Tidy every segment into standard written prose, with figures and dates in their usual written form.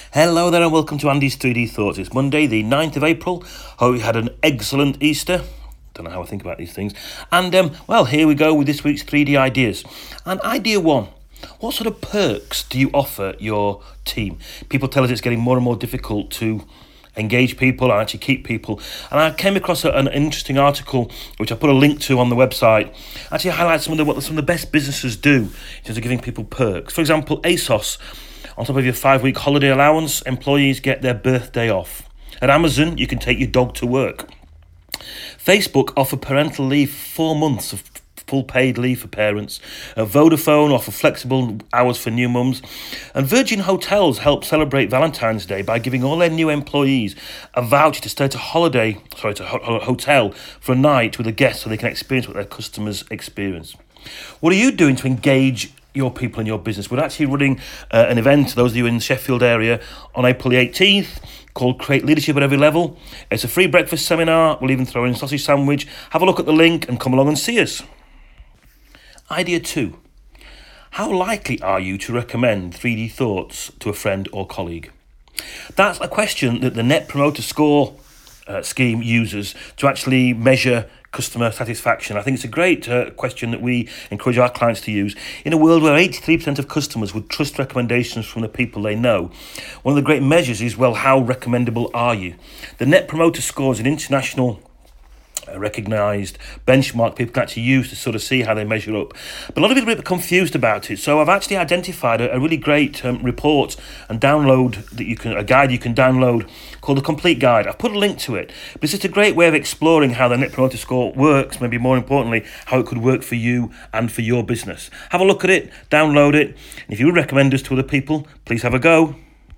Hello there and welcome to Andy's 3D Thoughts. It's Monday the 9th of April. Hope you had an excellent Easter. Don't know how I think about these things. And here we go with this week's 3D ideas. And idea one, what sort of perks do you offer your team? People tell us it's getting more and more difficult to engage people and actually keep people. And I came across an interesting article, which I put a link to on the website, actually highlights what some of the best businesses do in terms of giving people perks. For example, ASOS, on top of your 5-week holiday allowance, employees get their birthday off. At Amazon, you can take your dog to work. Facebook offer parental leave, 4 months of full paid leave for parents. Vodafone offer flexible hours for new mums. And Virgin Hotels help celebrate Valentine's Day by giving all their new employees a voucher to stay at a hotel for a night with a guest so they can experience what their customers experience. What are you doing to engage your people in your business? We're actually running an event, those of you in the Sheffield area, on April the 18th called Create Leadership at Every Level. It's a free breakfast seminar. We'll even throw in a sausage sandwich. Have a look at the link and come along and see us. Idea 2. How likely are you to recommend 3D Thoughts to a friend or colleague? That's a question that the Net Promoter Score scheme uses to actually measure customer satisfaction. I think it's a great question that we encourage our clients to use. In a world where 83% of customers would trust recommendations from the people they know, one of the great measures is, how recommendable are you? The Net Promoter Score is an international recognised benchmark people can actually use to sort of see how they measure up. But a lot of people are a bit confused about it. So I've actually identified a really great report and download a guide you can download called The Complete Guide. I've put a link to it. But it's just a great way of exploring how the Net Promoter Score works, maybe more importantly, how it could work for you and for your business. Have a look at it, download it. And if you would recommend us to other people, please have a go.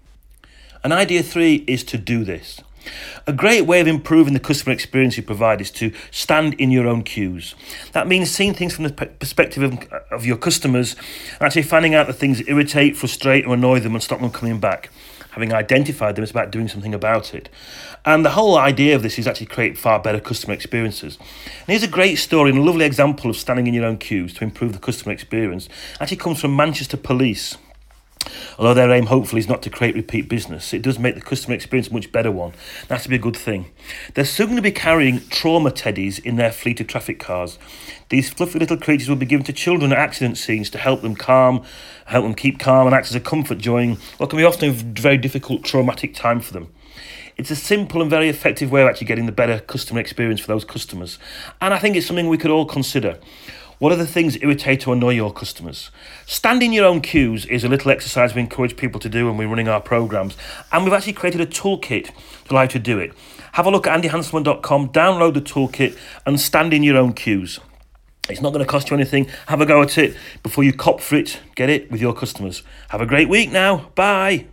And idea 3 is to do this. A great way of improving the customer experience you provide is to stand in your own queues. That means seeing things from the perspective of your customers, and actually finding out the things that irritate, frustrate or annoy them and stop them coming back. Having identified them, it's about doing something about it. And the whole idea of this is actually create far better customer experiences. And here's a great story and a lovely example of standing in your own queues to improve the customer experience. It actually comes from Manchester Police. Although their aim hopefully is not to create repeat business, it does make the customer experience a much better one. That's to be a good thing. They're soon going to be carrying trauma teddies in their fleet of traffic cars. These fluffy little creatures will be given to children at accident scenes to help them keep calm and act as a comfort during what can be often a very difficult traumatic time for them. It's a simple and very effective way of actually getting the better customer experience for those customers. And I think it's something we could all consider. What are the things that irritate or annoy your customers? Stand in your own queues is a little exercise we encourage people to do when we're running our programs. And we've actually created a toolkit to allow you to do it. Have a look at andyhanselman.com, download the toolkit and stand in your own queues. It's not going to cost you anything. Have a go at it before you cop for it. Get it with your customers. Have a great week now. Bye.